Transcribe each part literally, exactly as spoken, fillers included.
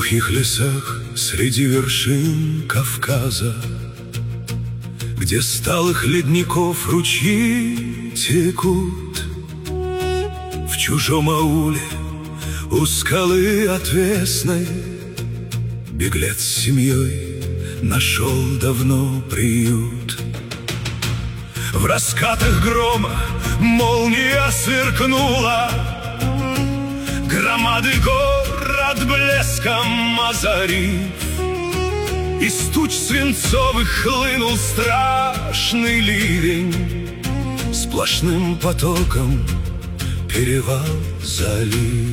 глухих лесах среди вершин Кавказа, где сталых ледников ручьи текут, в чужом ауле у скалы отвесной беглец с семьей нашел давно приют. В раскатах грома молния сверкнула, громады гор от блеском озарив, из туч свинцовых хлынул страшный ливень, сплошным потоком перевал залив.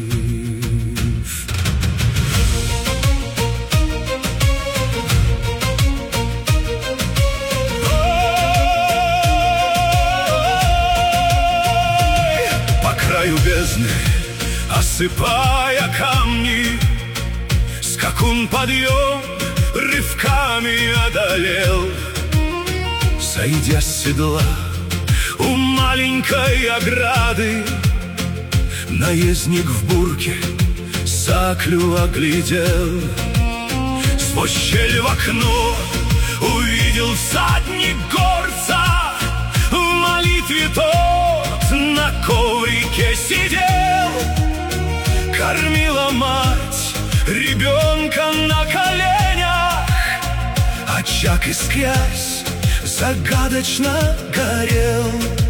Бездны, осыпая камни, скакун подъем рывками одолел. Сойдя с седла у маленькой ограды, наездник в бурке саклю оглядел. Сквозь щель в окно увидел всадник горца, в молитве тот на коврике сидел. Кормила мать ребенка на коленях, очаг искрясь загадочно горел.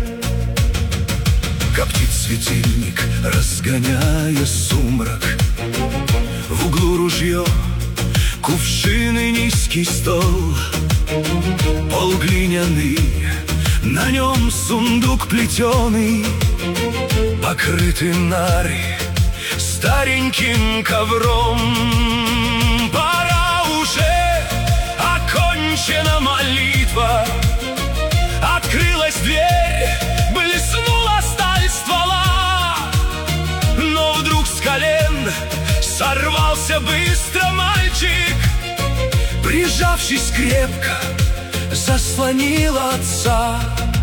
Коптит светильник, разгоняя сумрак, в углу ружье, кувшины, низкий стол, пол глиняный, на нем сундук плетеный, покрытый нарой стареньким ковром. Пора уже, окончена молитва, открылась дверь, блеснула сталь ствола. Но вдруг с колен сорвался быстро мальчик, прижавшись крепко, заслонил отца.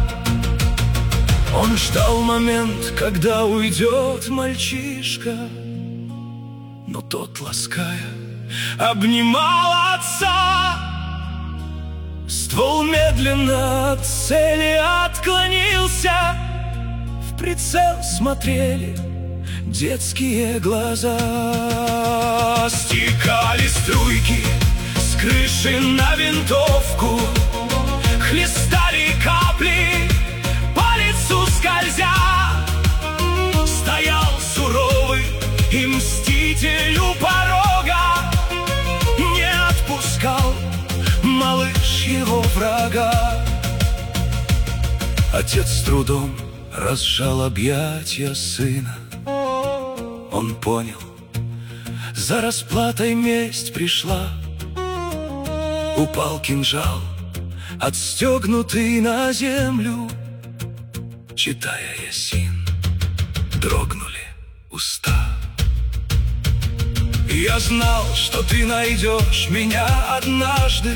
Он ждал момент, когда уйдет мальчишка, но тот, лаская, обнимал отца. Ствол медленно от цели отклонился, в прицел смотрели детские глаза. Стекали струйки с крыши на винтовку, хлестали капли по лицу скользя. Стоял суровый и мститель у порога, не отпускал малыш его врага. Отец с трудом разжал объятия сына. Он понял, за расплатой месть пришла. Упал кинжал, отстегнутый на землю. Читая Ясин, дрогнули уста. Я знал, что ты найдешь меня однажды,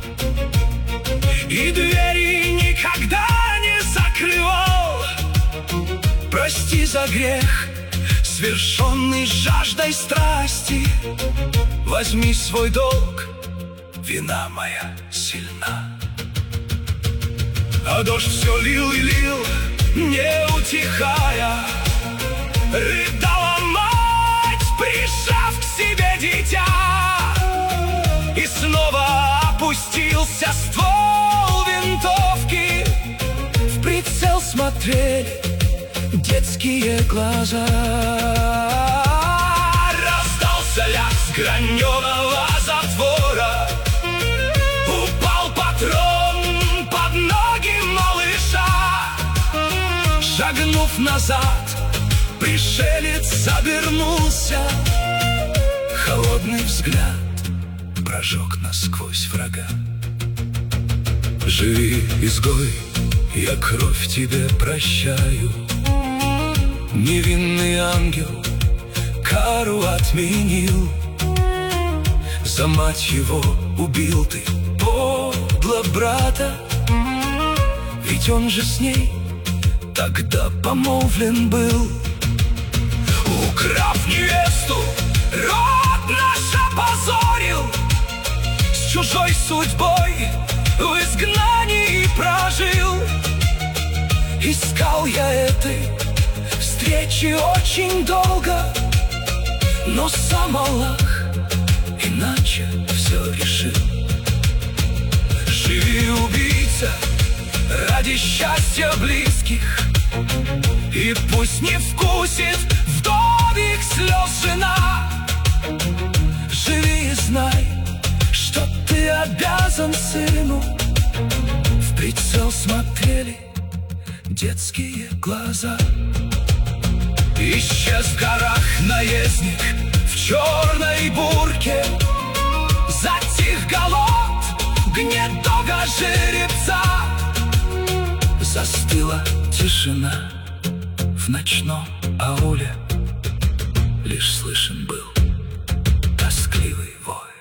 и двери никогда не закрывал. Прости за грех, свершенный жаждой страсти. Возьми свой долг, вина моя сильна. А дождь все лил и лил, не утихая. Рыдала мать, прижав к себе дитя. И снова опустился ствол винтовки, в прицел смотрели детские глаза. Раздался лязг граненого затвора, упал патрон под ноги малыша. Шагнув назад, пришелец обернулся. Холодный взгляд прожег насквозь врага. Живи, изгой, я кровь тебе прощаю. Невинный ангел кару отменил. За мать его убил ты подло брата, ведь он же с ней тогда помолвлен был. Украв невесту, род наш опознал. судьбой в изгнании прожил. Искал я этой встречи очень долго, но сам Аллах иначе все решил. Живи, убийца, ради счастья близких, и пусть не вкусит вдовьих слез жена. Живи и знай, что ты обязан сыну. В прицел смотрели детские глаза. Исчез в горах наездник в черной бурке, затих галот гнедого жеребца. Застыла тишина в ночном ауле, лишь слышен был тоскливый вой.